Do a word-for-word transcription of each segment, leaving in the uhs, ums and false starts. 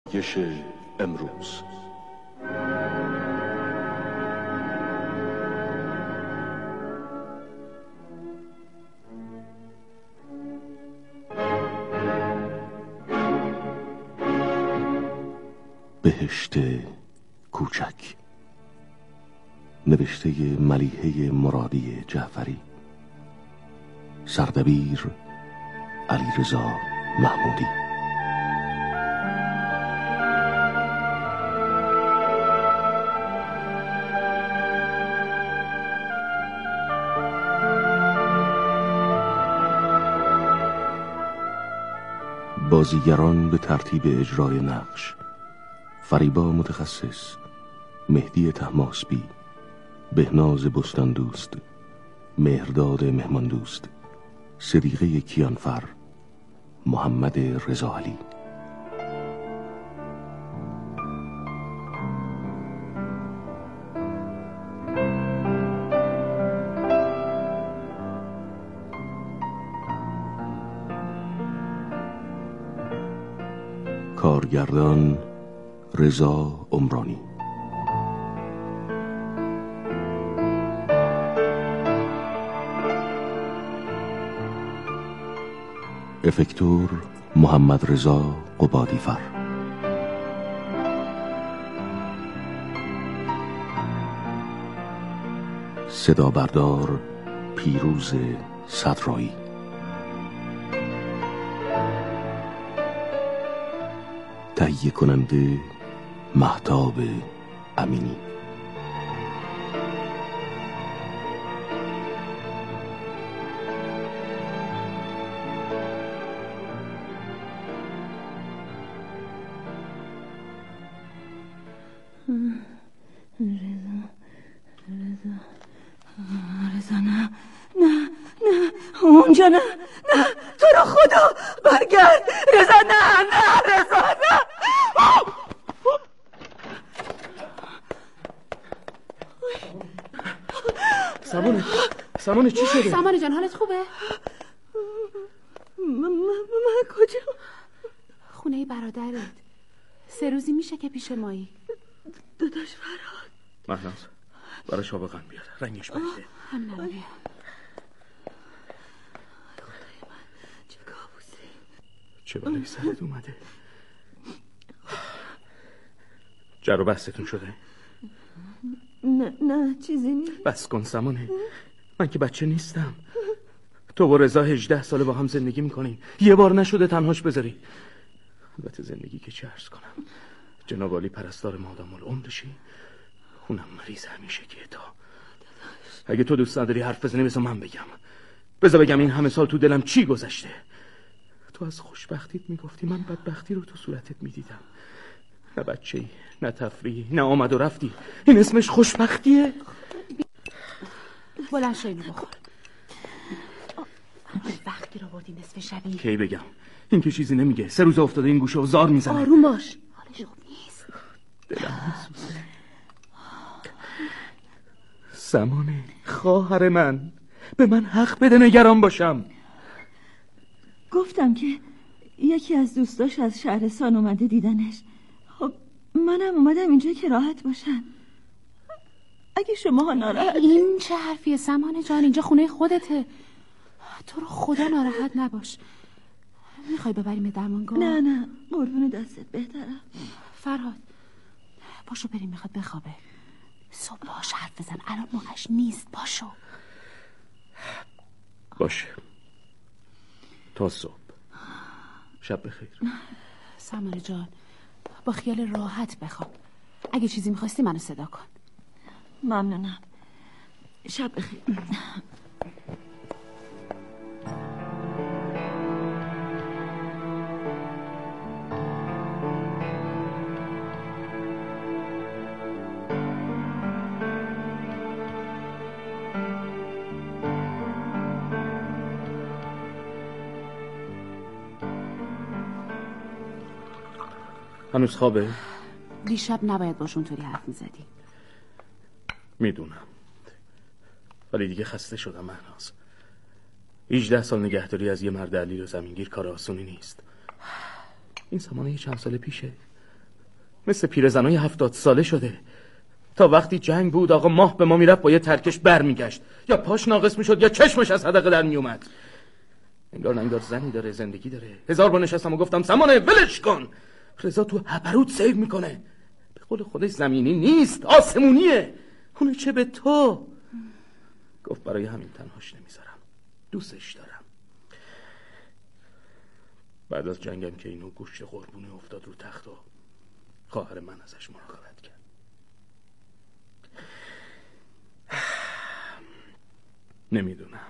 گش امروز. بهشت کوچک، نوشته ملیحه مرادی جعفری، سردبیر علیرضا محمودی. بازیگران به ترتیب اجرای نقش: فریبا متخصص، مهدی طهماسبی، بهناز بستان دوست، مهرداد مهمان دوست، صدیقه کیانفر، محمد رضا علی. کارگردان رضا عمرانی. افکتور محمد رضا قبادیفر. صدا بردار پیروز صدرایی. تهیه کننده مهتاب امینی. اونجا نه نه، تو رو خدا برگرد رضا. نه نه رضا نه. سمانه سمانه چی شده؟ سمانه جان حالت خوبه؟ من من کجا؟ خونه برادرت. سه روزی میشه که پیش مایی. داداش فرهاد. مهناز برای شابقان بیار، رنگش بریده. هم نباید. چه بلایی سرت اومده؟ جر و بحثتون شده؟ نه نه چیزی نیست. بس کن سمانه، من که بچه نیستم. تو و رضا هجده ساله با هم زندگی میکنین، یه بار نشده تنهاش بذاری. البته زندگی که چه عرض کنم، جناب عالی پرستار مادام العمرشی، اونم مریض همیشه که تا. اگه تو دوست نداری حرف بزنی بذار من بگم. بذار بگم این همه سال تو دلم چی گذشته. تو از خوشبختیت میگفتی، من بدبختی رو تو صورتت میدیدم. نه بچه‌ای، نه تفریحی، نه آمد و رفتی. این اسمش خوشبختیه؟ بلند شو اینو بخور. وقتی رو بردی نصف شبی. کی بگم؟ این که چیزی نمیگه. سه روز افتاده این گوشه و زار میزنه. آروم باش. حالش خوب نیست. دلم میسوزه. سمانه خواهر من، به من حق بده نگران باشم. گفتم که یکی از دوستاش از شهرستان اومده دیدنش. خب منم اومدم اینجا که راحت باشن. اگه شما ناراحت. این چه حرفیه سمانه جان؟ اینجا خونه خودته. تو رو خدا ناراحت نباش. میخوای ببریم درمانگاه؟ نه نه قربون دستت بهترم. فرهاد پاشو بریم، میخواد بخوابه. صبح باش حرف بزن، الان موقعش نیست. پاشو. باشه تا صبح. شب بخیر. سمانه جان با خیال راحت بخواب. اگه چیزی میخواستی منو صدا کن. ممنونم. شب بخیر. هنوز خوابه؟ دیشب نباید باش اونطوری حرف میزدی. میدونم، ولی دیگه خسته شدم مهناز. هجده سال نگهداری از یه مرد علیل و زمینگیر کار آسونی نیست. این سمانه یه چند سال پیشه. مثل پیرزنای هفتاد ساله شده. تا وقتی جنگ بود آقا ماه به ما میرفت با یه ترکش بر میگشت، یا پاش ناقص میشد یا چشمش از حدقه در میومد. انگار انگار زنی داره، زندگی داره. هزار بار نشستم و گفتم سمانه ولش کن، رضا تو هبروت سیو میکنه. به قول خودش زمینی نیست، آسمونیه. اونو چه به تو؟ گفت برای همین تنهاش نمیذارم، دوستش دارم. بعد از جنگم که اینو گوشت قربونه افتاد رو تخت و خواهر من ازش مراقبت کرد. نمیدونم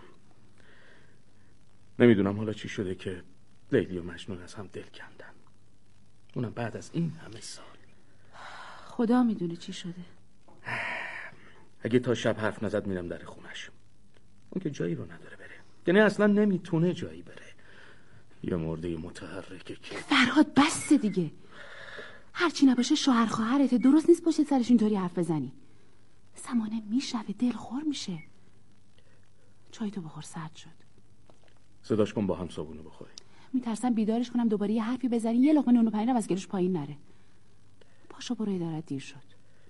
نمیدونم حالا چی شده که لیلی و مجنون از هم دل کندن، اونم بعد از این همه سال. خدا میدونه چی شده. اگه تا شب حرف نزد میرم در خونش. اون که جایی رو نداره بره، یعنی اصلا نمیتونه جایی بره. یه مرده متحرکه که فرهاد بس دیگه. هرچی نباشه شوهر خواهرته، درست نیست پشت سرش اینطوری حرف بزنی. سمانه میشنوه، دلخور میشه. چای تو بخور، سرد شد. صداش کن با هم صابونه بخوری. میترسم بیدارش کنم دوباره یه حرفی بزنی یه لقمه نون و پنیر از گلوش پایین نره. پاشو برو، ادارت دیر شد.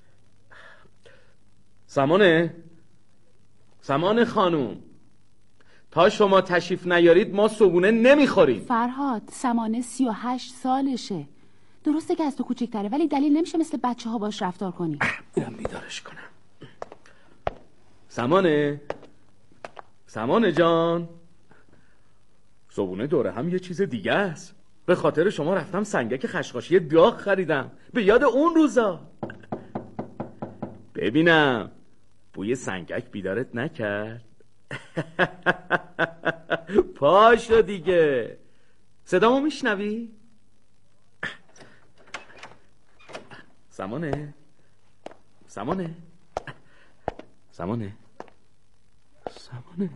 سمانه سمانه خانوم، تا شما تشریف نیارید ما صبونه نمیخوریم. فرهاد سمانه سی و هشت سالشه، درسته که از تو کوچکتره ولی دلیل نمیشه مثل بچه ها باش رفتار کنی. میرم بیدارش کنم. سمانه سمانه جان، صبونه دوره هم یه چیز دیگه است. به خاطر شما رفتم سنگک خشخاشی داغ خریدم، به یاد اون روزا. ببینم بوی سنگک بیدارت نکرد؟ پاشو دیگه، صدامو میشنوی؟ سمانه سمانه سمانه سمانه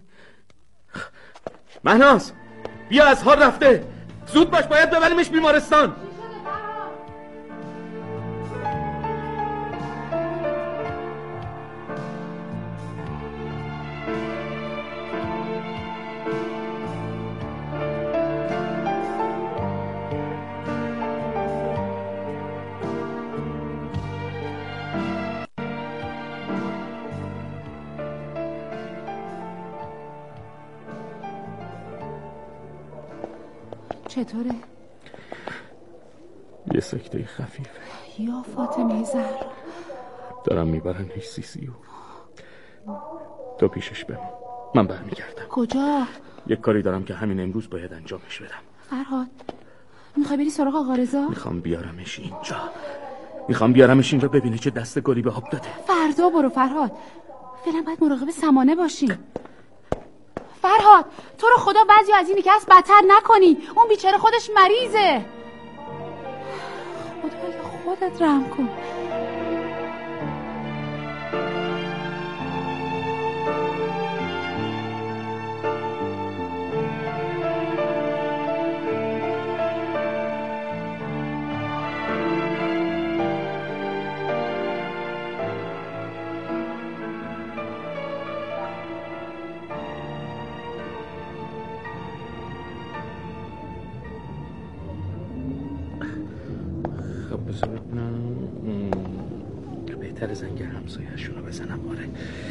مهناز بیا، از حال رفته، زود باش باید ببریمش بیمارستان. چطوره؟ یه سکته خفیفه. یا فاطمه زهرا، دارم میبرن هیچ سیسیو. تو پیشش بمون، من برمیگردم. کجا؟ یک کاری دارم که همین امروز باید انجامش بدم. فرهاد میخوای بری سراغ آقا رضا؟ میخوام بیارمش اینجا، میخوام بیارمش اینجا ببینه چه دست گلی به آب داده. فردا برو فرهاد، فعلا باید مراقب سمانه باشی. فرهاد تو رو خدا بعضی از اینی که هست بدتر نکنی، اون بیچاره خودش مریضه. خدایا خودت رحم کن. بهتر زنگ همسایه‌شون رو بزنم. آره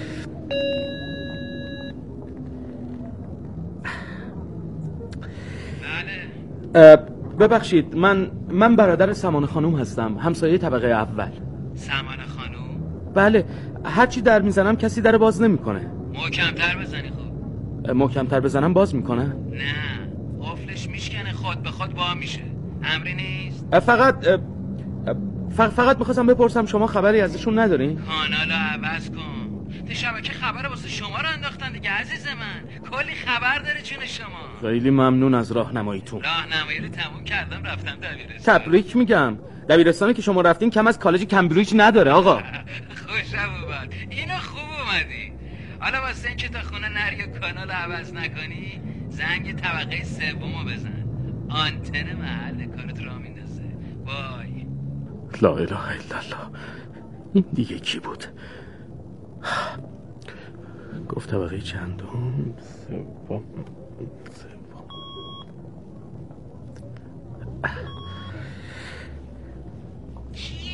بله. ببخشید، من من برادر سمانه خانوم هستم، همسایه طبقه اول. سمانه خانوم؟ بله، هرچی در میزنم کسی در باز نمیکنه. محکم‌تر بزنی خب. محکم‌تر بزنم باز میکنه؟ نه، قفلش میشکنه، خود به خود با میشه. امری نیست. فقط فقط میخواستم بپرسم شما خبری ازشون ندارین؟ کانالو عوض کن. تو شبکه خبر واسه شما رو انداختن دیگه عزیز من. کلی خبر داره چون شما. خیلی ممنون از راهنماییتون. راهنمایی رو تموم کردم، رفتم دبیرستان. تبریک میگم. دبیرستانی که شما رفتین کم از کالج کمبریج نداره آقا. خوشم اومد. اینو خوب اومدی. حالا واسه اینکه تا خونه نری و کانال عوض نکنی، زنگ طبقه سومو بزن. آنتن محل کارت را میندازه. وای. لا اله الا الله، این دیگه کی بود؟ گفت طبقه چندم؟ سوم. سوم. چیه؟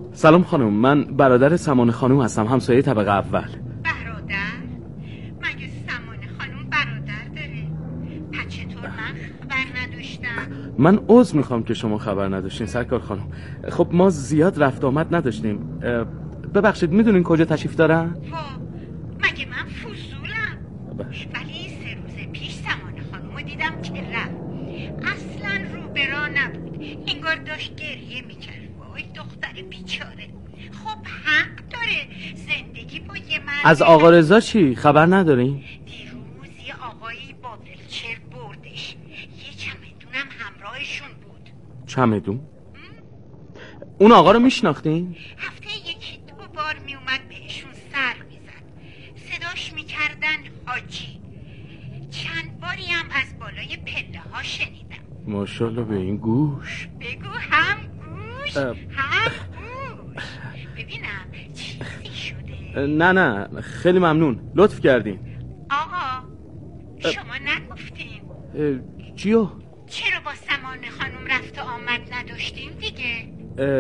سلام خانم، من برادر سمانه خانم هستم، همسایه طبقه اول. برادر؟ مگه سمانه خانم برادر داره؟ پس چطور من خبر نداشتم؟ من عذر میخوام که شما خبر نداشتین سرکار خانم. خب ما زیاد رفت آمد نداشتیم. ببخشید میدونین کجا تشریف دارن؟ وا مگه من فضولم؟ ولی سه روز پیش سمانه خانم دیدم که رفت، اصلا رو به راه نبود، انگار داشت گریه میکرد. وای دختر بیچاره. خب حق داره، زندگی با یه مرد. از آقا رضا چی؟ خبر ندارین؟ دیروز یه آقایی با ویلچر بردش، یه چمدونم همراهشون بود. چمدون؟ اون آقا رو میشناختین؟ هفته یکی دو بار میومد بهشون سر میزد، صداش میکردن حاجی. چند باری هم از بالای پله ها شنیدم. ماشاءالله به این گوش. بگو هم گوش هم گوش. ببینم چیزی شده. نه نه خیلی ممنون، لطف کردین. آقا شما نگفتین چیو؟ چرا با سمانه خانم رفت و آمد نداشتیم دیگه؟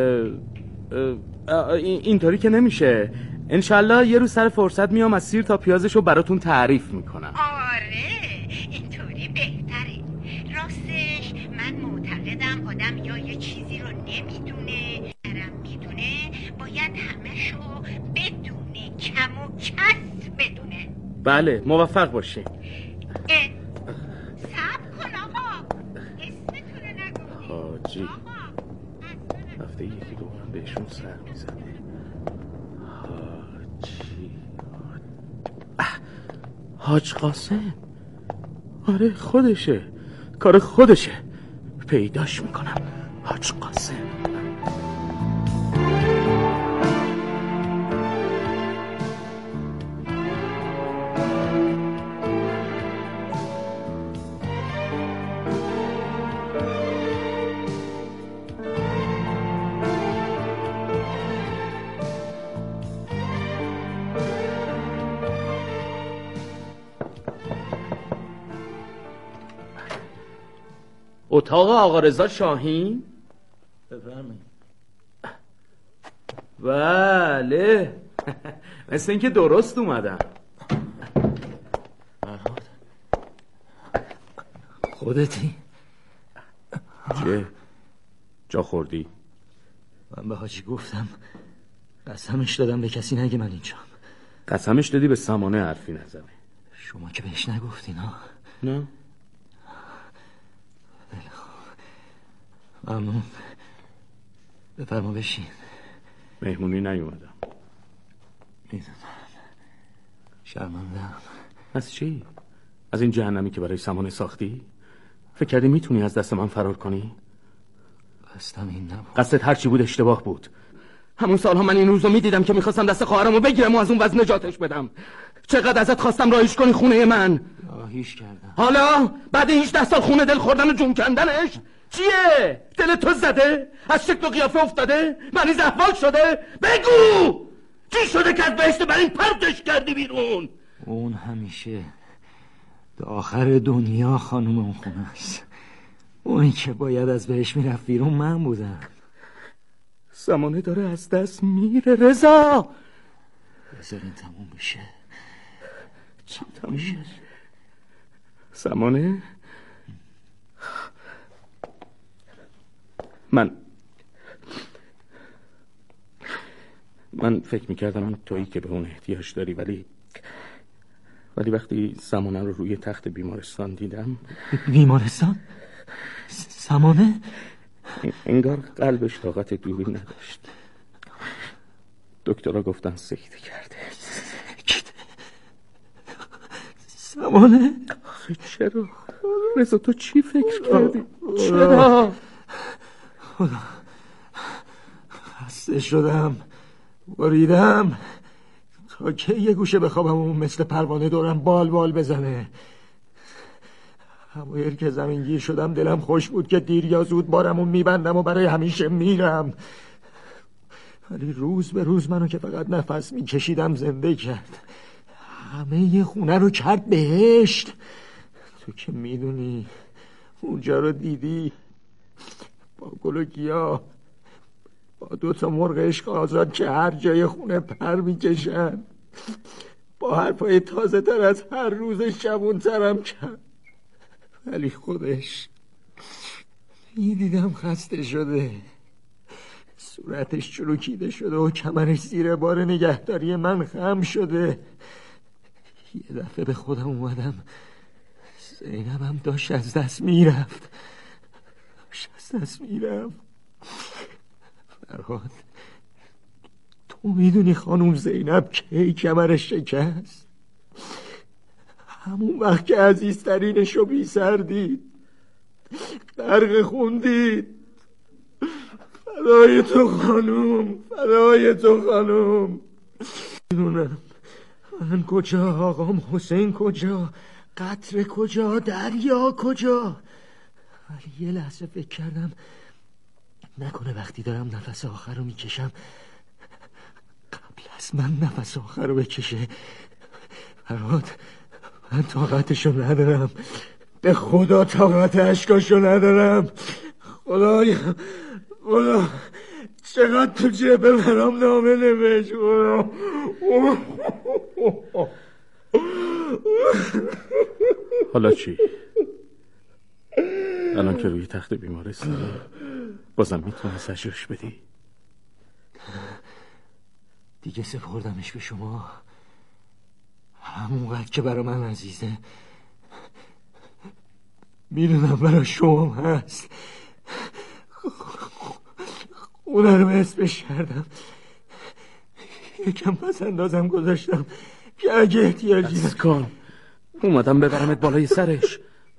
اینطوری که نمیشه. انشالله یه روز سر فرصت میام از سیر تا پیازشو براتون تعریف میکنم. آره اینطوری بهتره. راستش من معتقدم آدم یا یه چیزی رو نمیدونه درم میدونه باید همشو بدونه، کم و کس بدونه. بله موفق باشین. صبر کن آقا، اسمتون رو نگفتیم. حاجی هفته یکی دو هم بهشون سر میزنه. حاجی حاج قاسم. آره خودشه، کار خودشه. پیداش میکنم. حاج قاسم. اتاق آقا رضا شاهین؟ بفرمایید. بله مثل اینکه درست اومدم. فرهاد خودتی؟ چه؟ جا خوردی؟ من به حاجی گفتم، قسمش دادم به کسی نگه من اینجام. قسمش دادی به سمانه حرفی نزنه. شما که بهش نگفتین ها؟ نه ممنون. بفرما بشین. مهمونی نیومدم. میدونم، شرمندم. از چی؟ از این جهنمی که برای سمانه ساختی؟ فکر کردی میتونی از دست من فرار کنی؟ قصدم این نبود. قصدت هرچی بود اشتباه بود. همون سالها من این روزو میدیدم که میخواستم دست خواهرمو بگیرم و از اون وضع نجاتش بدم. چقدر ازت خواستم راهیش کنی خونه من. راهیش کردم. حالا بعد این هجده سال خونه دل خوردن و جون کندنش چیه؟ دل تو زده؟ از شکل و قیافه افتاده؟ مریض احوال شده؟ بگو چی شده که از بهشت بر این پرتش کردی بیرون؟ اون همیشه تا آخر دنیا خانوم اون خونه است. اون که باید از بهش میرفت بیرون من بودم. سمانه داره از دست میره رضا. بذارین تموم بشه. چی تموم بشه؟ سمانه من من فکر میکردم این تویی که به اون احتیاج داری، ولی ولی وقتی سمانه رو روی تخت بیمارستان دیدم. بیمارستان؟ سمانه؟ انگار قلبش طاقت دوری نداشت. دکترها گفتن سکته کرده. سمانه؟ آخه چرا؟ رضا تو چی فکر کردی؟ چرا؟ خدا خسته شدم، بریدم تا که یه گوشه بخوابم و مثل پروانه دورم بال بال بزنه. همایل که زمین گیر شدم دلم خوش بود که دیر یا زود بارمو میبندم و برای همیشه میرم. ولی روز به روز منو که فقط نفس میکشیدم زنده کرد. همه یه خونه رو کرد بهشت. تو که میدونی، اونجا رو دیدی، با گل و گیاه، با دو تا مرغ عشق آزاد که هر جای خونه پر میکشن، با حرفای تازه تر از هر روز شبون ترم کرد. ولی خودش میدیدم خسته شده، صورتش چروکیده شده و کمرش زیر بار نگهداری من خم شده. یه دفعه به خودم اومدم، زینبم داشت از دست میرفت، داشت از دست میرفت. فرهاد، تو میدونی خانوم زینب کی کمرش شکست؟ همون وقت که عزیزترینشو بی سر دید، غرق خون دید. فدای تو خانوم، فدای تو خانوم. میدونم من کجا، آقام حسین کجا، قطره کجا، دریا کجا. ولی یه لحظه فکر کردم نکنه وقتی دارم نفس آخر رو میکشم قبل از من نفس آخر رو بکشه. فرهاد، من طاقتشو ندارم، به خدا طاقت اشکاشو ندارم. خدایا، خدا چقدر تو جبه برام نامه نوشت. حالا چی؟ الان که روی تخت بیمارستانی بازم میتونی سجاش بدی؟ دیگه سپردمش به شما، همونقدر که برا من عزیزه. میدونم برا شما هست، اونه رو اسمش کردم، یکم پس اندازم گذاشتم که اگه احتیاجی از کن اومدم ببرمت بالای سرش.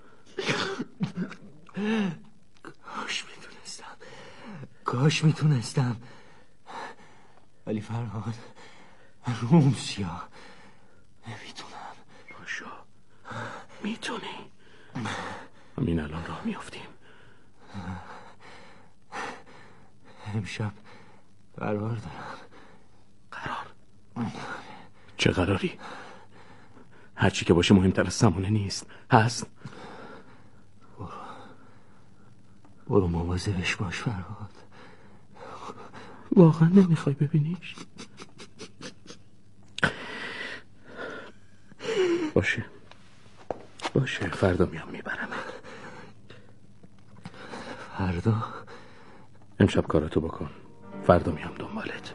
کاش میتونستم، کاش میتونستم. ولی فرهاد، رومسیا نمیتونم. باشو، میتونی. همین الان راه میافتیم. امشب قرار دارم. قرار؟ چه قراری؟ هرچی که باشه مهمتر از سمانه نیست. هست؟ برو برو مواظبش باش فرهاد. واقعا نمیخوای ببینیش؟ باشه باشه، فردا میام میبرم. فردا؟ امشب کاراتو بکن، فردا میام دنبالت.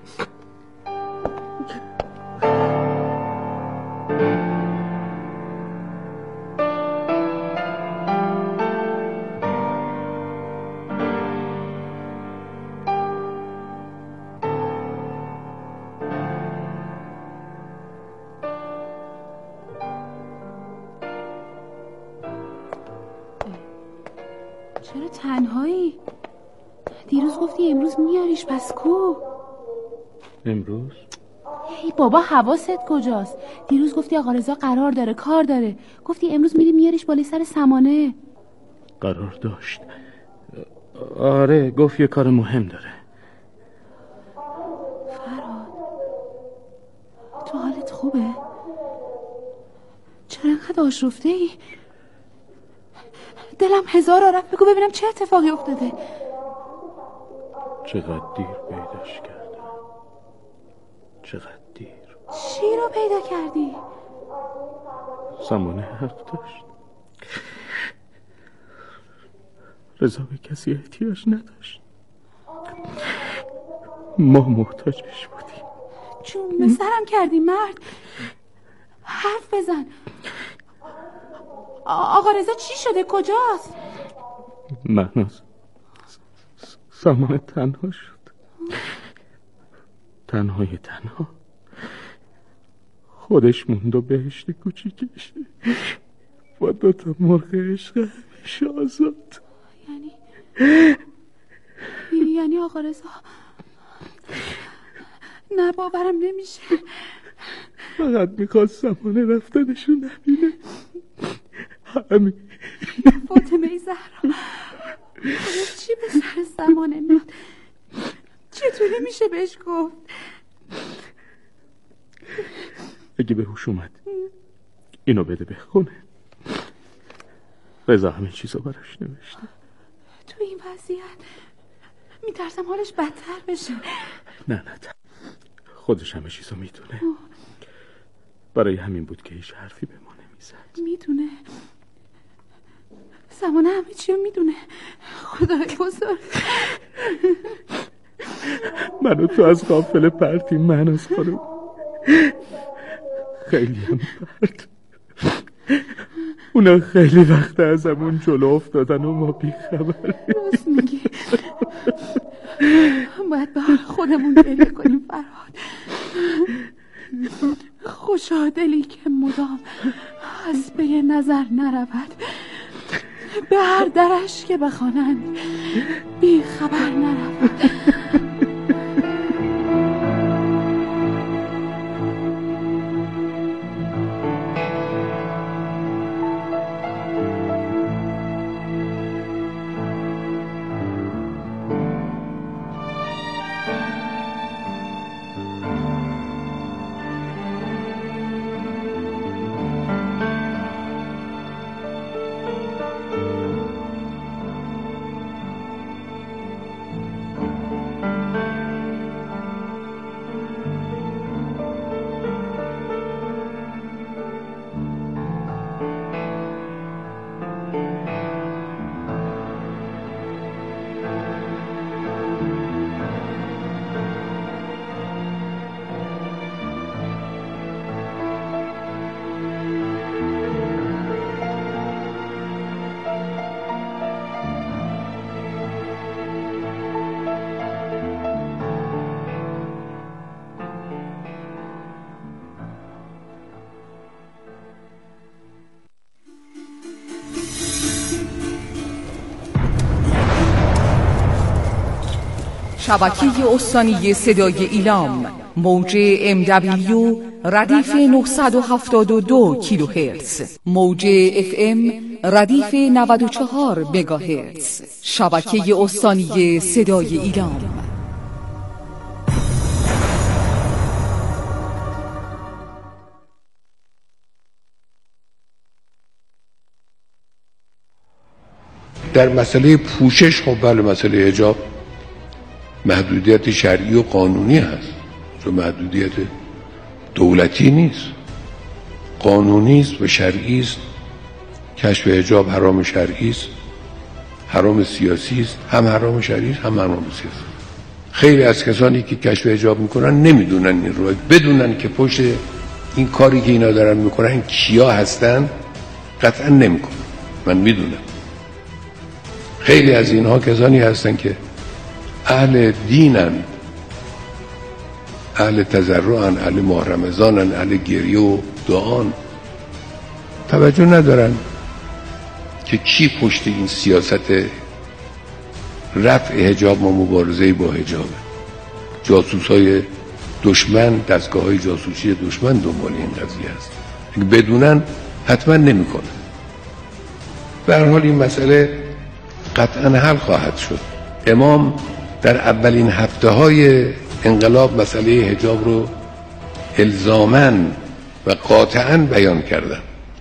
چرا تنهایی؟ دیروز گفتی امروز میاریش، پس کو؟ امروز؟ ای بابا حواست کجاست؟ دیروز گفتی آقا رضا قرار داره، کار داره، گفتی امروز میری میاریش بالای سر سمانه. قرار داشت. آره گفت یه کار مهم داره. فرهاد، تو حالت خوبه؟ چرا انقدر آشفته ای؟ دلم هزار آرف، بگو ببینم چه اتفاقی افتاده. چقدر دیر پیداش کردم، چقدر دیر. چی رو پیدا کردی؟ سمانه حق داشت. رضا به کسی احتیاج نداشت، ما محتاجش بودیم. چون به سرم کردی مرد، حرف بزن. آقا رضا چی شده؟ کجاست؟ مهناز، سمانه تنها شد، تنهای تنها. خودش موند و بهشت کوچیکش با دوتا مرغ عشق همیشه آزاد. یعنی یعنی آقا رضا، نه باورم نمیشه. فقط میخواست سمانه رفتنشو نبینه، همین. فاطمه زهرا، چی به سر سمانه میاد؟ چطوری میشه بهش گفت؟ اگه به هوش اومد اینو بده بخونه. رضا همه چیزو براش نوشته. تو این وضعیت میترسم حالش بدتر بشه. نه نه خودش همه چیزو میدونه. برای همین بود که هیچ حرفی به ما نمیزد. میدونه زمانه همه چی رو میدونه. خدای بزرگ. منو تو از غافل پرتی مهناز خانم. خیلی هم پرت. اونا خیلی وقت از همون جلو افتادن و ما بیخبریم. راست میگی. باید به حال خودمون گریه کنیم فرهاد. خوشادلی که مدام از به نظر نرود، به هر درش که بخوانند بی خبر نرود. شبکه استانی صدای ایلام، موج ام دبلیو ردیف نهصد و هفتاد و دو کیلوهرتز، موج اف ام ردیف نود و چهار مگاهرتز. شبکه استانی صدای ایلام. در مسئله پوشش، خب بله، مسئله حجاب محدودیت شرعی و قانونی هست، چون محدودیت دولتی نیست، قانونی است و شرعی است. کشف حجاب حرام شرعی است، حرام سیاسی است، هم حرام شرعی است هم حرام سیاسی. خیلی از کسانی که کشف حجاب میکنن نمیدونن این رو، بدونن که پشت این کاری که اینا دارن میکنن کیا هستن قطعا نمیکنن. من میدونم خیلی از اینها کسانی هستن که اهل دینن، اهل تضرعن، اهل ماه رمضانن، اهل گریه و دعان. توجه ندارن که کی پشت این سیاست رفع حجاب و مبارزه با حجاب. جاسوس های دشمن، دستگاه های جاسوسی دشمن دنبال این قضیه هست. اگه بدونن حتما نمی کنن. به هر حال این مسئله قطعا حل خواهد شد. امام در اولین هفته های انقلاب مسئله حجاب رو الزاماً و قاطعاً بیان کردن.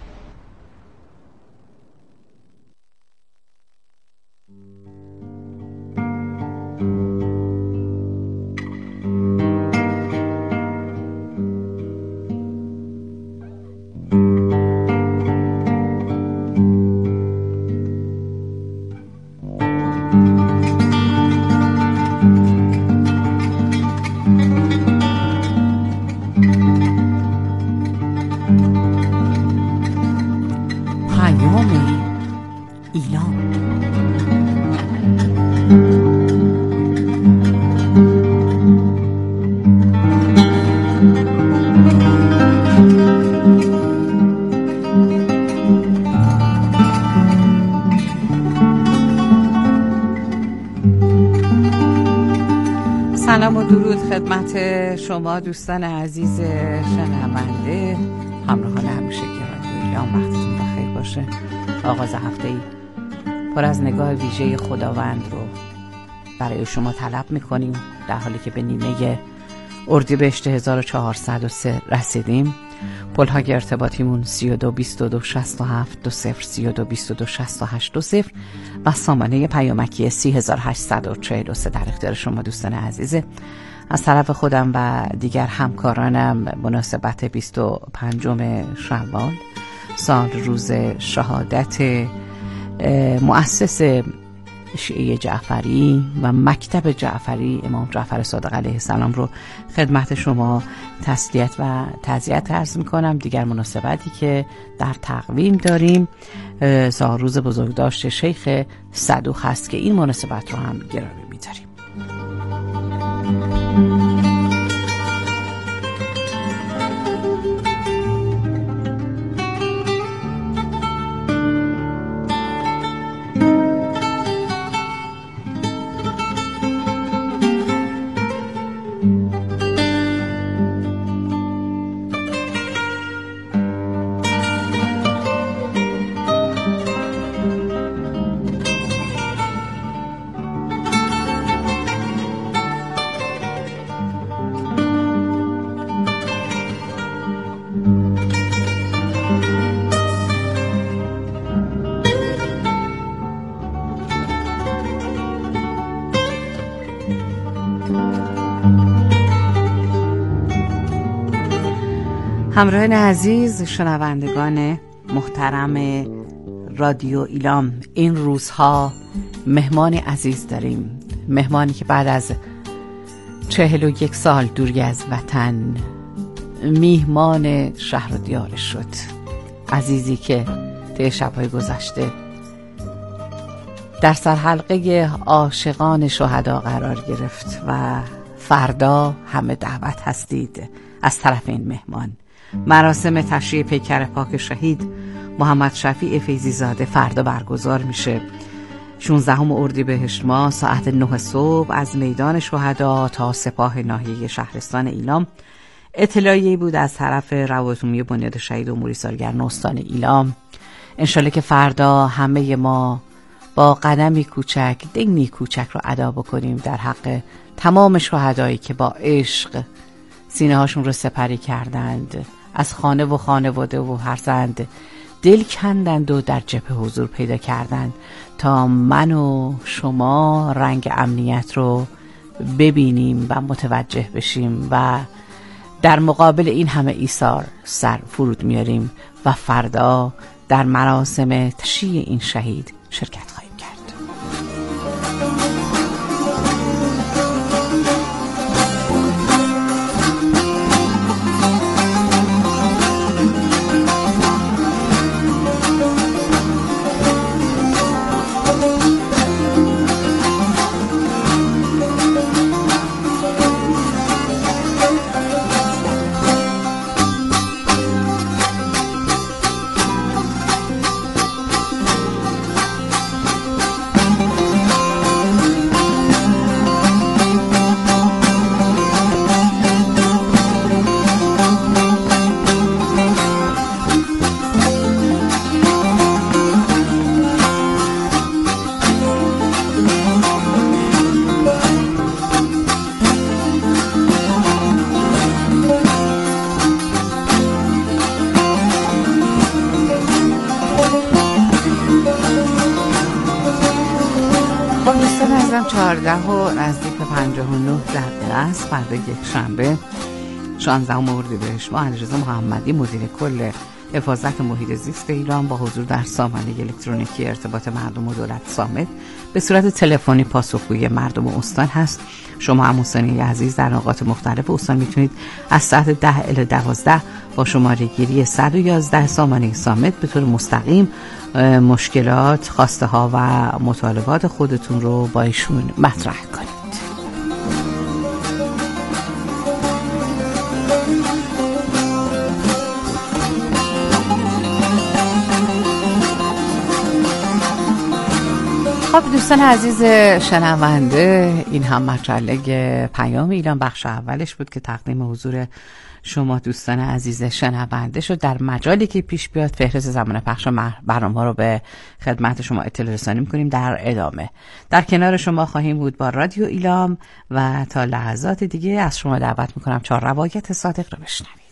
سلام و درود خدمت شما دوستان عزیز شنونده، همراهان همیشه گرامی. وقتتون بخیر باشه. آغاز هفته‌ای پر از نگاه ویژه خداوند رو برای شما طلب می‌کنیم، در حالی که به نیمه اردیبهشت هزار و چهارصد و سه رسیدیم. پل‌های ارتباطیمون سی و دو بیست و دو شصت و هفت دو صفر سی و دو بیست و دو شصت و هشت دو صفر و سامانه پیامکی سی هزار و هشتصد و چهل و سه در اختیار شما دوستان عزیزه. از طرف خودم و دیگر همکارانم مناسبت بیست و پنجم شوال سال روز شهادت مؤسس شیعه جعفری و مکتب جعفری امام جعفر صادق علیه السلام رو خدمت شما تسلیت و تعزیت عرض میکنم. دیگر مناسبتی که در تقویم داریم زاروز بزرگداشت شیخ صدوق هست که این مناسبت رو هم گرامی می‌داریم. همراهان عزیز، شنوندگان محترم رادیو ایلام، این روزها مهمانی عزیز داریم. مهمانی که بعد از چهل و یک سال دوری از وطن میهمان شهر و دیار شد. عزیزی که طی شب‌های گذشته در سرحلقه عاشقان شهدا قرار گرفت و فردا همه دعوت هستید از طرف این مهمان. مراسم تشییع پیکر پاک شهید محمد شفیع فیضی زاده فردا برگزار میشه. شانزدهم اردیبهشت ماه ساعت نه صبح از میدان شهدا تا سپاه ناحیه شهرستان ایلام. اطلاعیه‌ای بود از طرف روابط عمومی بنیاد شهید اموری سالگرد استان ایلام. انشالله که فردا همه ما با قدمی کوچک دینی کوچک رو ادا بکنیم در حق تمام شهدایی که با عشق سینه هاشون رو سپری کردند، از خانه و خانواده و فرزند دل کندند و در جبهه حضور پیدا کردند تا من و شما رنگ امنیت رو ببینیم و متوجه بشیم و در مقابل این همه ایثار سر فرود میاریم و فردا در مراسم تشییع این شهید شرکت خواهیم کرد. چهارده و نزدیک پنجاه و نه دقیقه است. فردا یک شنبه شانزدهم اردیبهشت ماه علیرضا محمدی مدیر کل حفاظت محیط زیست ایران با حضور در سامانه الکترونیکی ارتباط مردم و دولت صامت به صورت تلفنی پاسخگوی مردم استان هست. شما هم دوستان عزیز در نقاط مختلف استان میتونید از ساعت ده الی دوازده با شماره گیری صد و یازده سامانه صامت به طور مستقیم مشکلات، خواسته ها و مطالبات خودتون رو با ایشون مطرح کنید. خب دوستان عزیز شنونده، این هم مجله پیام ایلام بخش اولش بود که تقدیم حضور شما دوستان عزیز شنونده شد. در مجالی که پیش بیاد فهرست زمان پخش برنامه رو به خدمت شما اطلاع رسانی میکنیم. در ادامه در کنار شما خواهیم بود با رادیو ایلام و تا لحظات دیگه از شما دعوت میکنم چهار روایت صادق رو بشنوید.